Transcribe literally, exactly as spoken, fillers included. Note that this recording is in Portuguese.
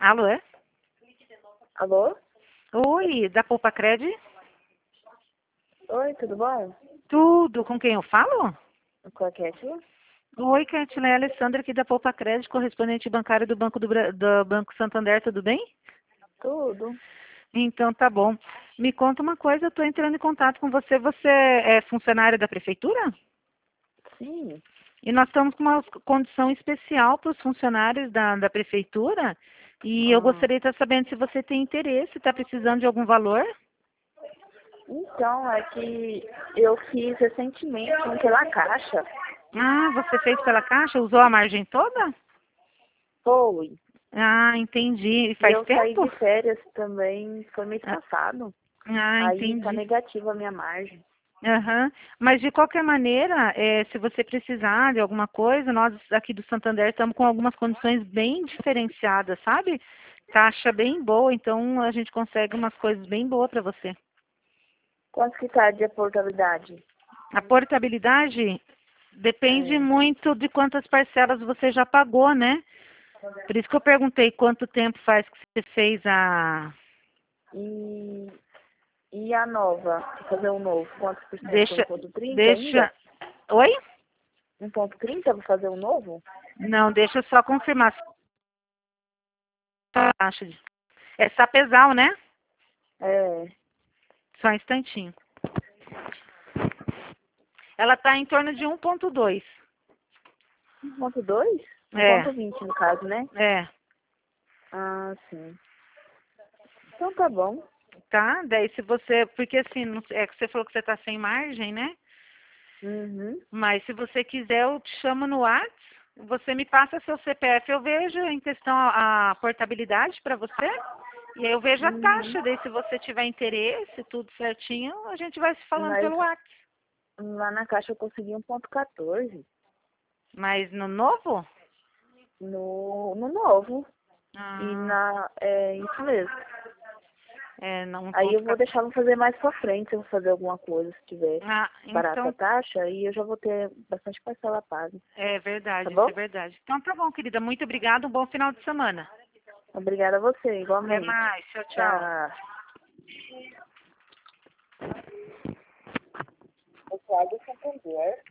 Alô, é? Alô? Oi, da Poupa Cred? Oi, tudo bom? Tudo, com quem eu falo? Qual que é a sua? Oi, Kathleen, é a Alessandra aqui da Poupa Cred, correspondente bancário do Banco, do, Bra- do Banco Santander, tudo bem? Tudo. Então tá bom. Me conta uma coisa, eu estou entrando em contato com você, você é funcionária da prefeitura? Sim. E nós estamos com uma condição especial para os funcionários da, da prefeitura e eu Ah, gostaria de estar sabendo se você tem interesse, está precisando de algum valor? então, é que eu fiz recentemente um pela Caixa. Ah, você fez pela Caixa? Usou a margem toda? Foi. Ah, entendi. E E faz eu saí tempo? de férias também, foi mês Ah, passado. ah, Aí tá entendi. negativa a minha margem. Aham. Mas de qualquer maneira, eh, se você precisar de alguma coisa, nós aqui do Santander estamos com algumas condições bem diferenciadas, sabe? Taxa bem boa, então a gente consegue umas coisas bem boas para você. Quanto que tá de portabilidade? A portabilidade depende É. muito de quantas parcelas você já pagou, né? Por isso que eu perguntei quanto tempo faz que você fez a. E, e a nova? Vou fazer um novo. Quantos por cento? Deixa. um ponto trinta Deixa. ainda? Oi? um ponto trinta vou fazer um novo? Não, deixa eu só confirmar. Taxa de- É sapezal, né? É. Só um instantinho. Ela está em torno de um ponto dois. um ponto dois? É, um ponto vinte no caso, né? é. Ah, sim. Então tá bom. Tá? Daí se você. Porque assim, não sei- é que você falou que você está sem margem, né? Uhum. Mas se você quiser, eu te chamo no WhatsApp. Você me passa seu C P F, eu vejo em questão a, a portabilidade para você. E aí eu vejo a Uhum. taxa. Daí se você tiver interesse, tudo certinho, a gente vai se falando Mas pelo WhatsApp. lá na caixa eu consegui um ponto quatorze. Mas no novo? No, no novo. E Ah, na. É isso mesmo. é, não, um Aí ponto eu vou quatorze. deixar pra fazer mais pra frente, se eu vou fazer alguma coisa, se tiver Ah, barata a então taxa, aí eu já vou ter bastante parcela paga. é Tá verdade, isso bom? é verdade. Então tá bom, querida. Muito obrigada. Um bom final de semana. Obrigada a você, Até igualmente. mais. Tchau, tchau. Tchau. O Flávio Santander.